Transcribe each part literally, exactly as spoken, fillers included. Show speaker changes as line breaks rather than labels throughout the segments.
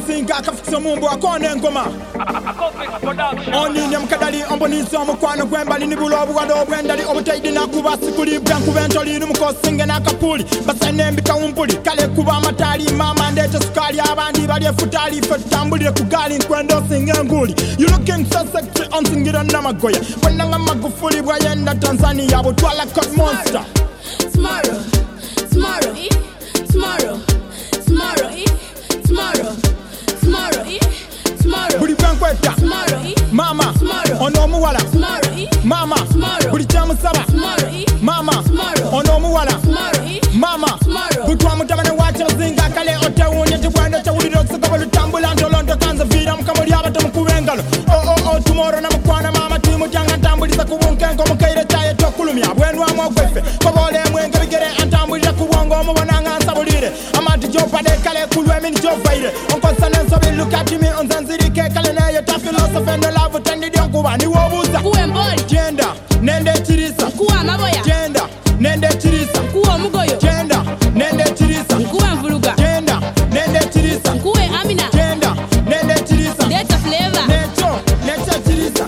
zinga kafisa mumbo akone ngoma Oni nyamkadali ombonisi omukwano gwembali nibulobu wado bwendali obutaidi nakuba sikuli byanku bentoli numukosinge nakapuli basane mbika umpuli kale kuba matali mama ndecho sukali abandi bali efutali fetambulire kugali nkwendo singe nguli you looking so sexy on singira namagoya wenanga magufuli bwayenda Tanzania butwala code monster
Tomorrow, tomorrow, tomorrow, tomorrow, tomorrow, tomorrow, tomorrow.
Buri bankweta, mama, ono muwala, mama, buri chamusaba, mama, ono muwala, mama, butwa mutabane wacha zinga kale otawunya tibwendo chawuliro sikabulu tambula ndolondo kanza vira mukamuli abata mukubengalo. Oh oh oh tomorrow namukwana mama timu janga tambulisa kubunkengo mukaire chaye tokulumya bwenwa mwogwefe kobole mwenga bigere antambulira kubongo mubonanga nsabulire amati jopade kale kulwe mini jofaire onkosana nsobi look at me onzanzirike kale nayo ta philosophy no love tendidi onkuba ni wobuza
kuwe mboli
genda nende chirisa
kuwa maboya
genda nende chirisa
kuwa mugoyo
genda nende chirisa
kuwa mvuluga
genda nende chirisa
kuwe amina
genda nende chirisa
data flavor
necho necho chirisa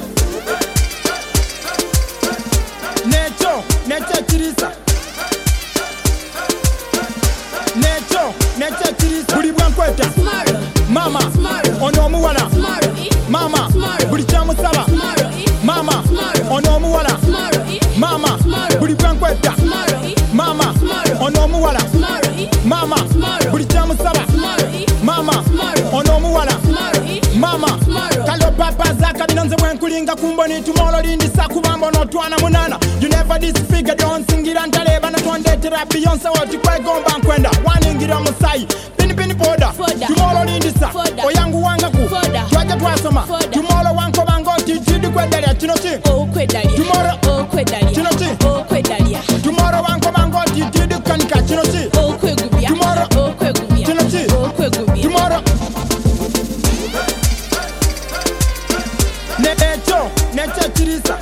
necho necho chirisa necho necho chirisa buli bwankweta
tomorrow
mama
tomorrow
ono muwala
tomorrow
mama
tomorrow
buli chamusaba
tomorrow
mama
tomorrow
ono muwala
tomorrow
mama
tomorrow
buli bwankweta
tomorrow
mama
tomorrow
ono muwala
tomorrow
mama
tomorrow
buli chamusaba
tomorrow
mama
tomorrow
ono muwala
tomorrow
mama
tomorrow
kalo papa zaka binonze bwenkulinga kumboni tomorrow lindi sakubamba notwana munana you never disfigure don't singira ntaleba natondetera Beyonce woti kwegomba nkwenda waningira musai pini pini poda
Foda.
tomorrow lindi sa
Foda.
oyangu wangaku
Foda.
twaje twasoma
Foda.
tomorrow wanko bangoti tidi kwedalya kino ki
okwedalia
Tomorrow.
okwedalia
Kino ki?
okwedalia
tomorrow wanko bangoti tidi kanika kino ki
okwegubya
Tomorrow.
okwegubya
Kino ki?
okwegubya
tomorrow necho necho chirisa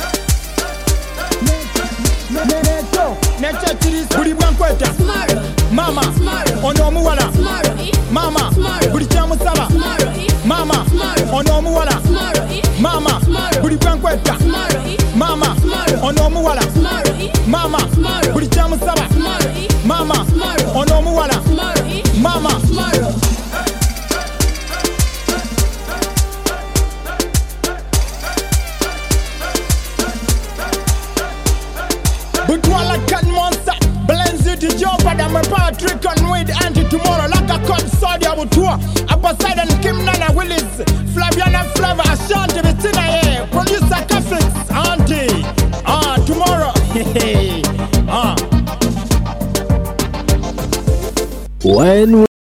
necho necho chirisa buli bwankweta
tomorrow
mama
tomorrow
ono muwala
tomorrow
mama
Tomorrow.
buli chamusaba
tomorrow
mama
Tomorrow.
ono muwala
tomorrow
mama
Tomorrow.
buli bwankweta
tomorrow
mama
Tomorrow.
ono muwala
tomorrow
mama
Tomorrow.
buli chamusaba
tomorrow
mama
Tomorrow.
ono muwala
tomorrow
mama
tomorrow
Butwala cat monster blends it to jump and I'm a Patrick on with anti tomorrow like a cut Saudi Abutua Upaside and Kim Nana Willis Flaviana Flava Ashanti Bettina here producer Caffix auntie ah tomorrow ah
When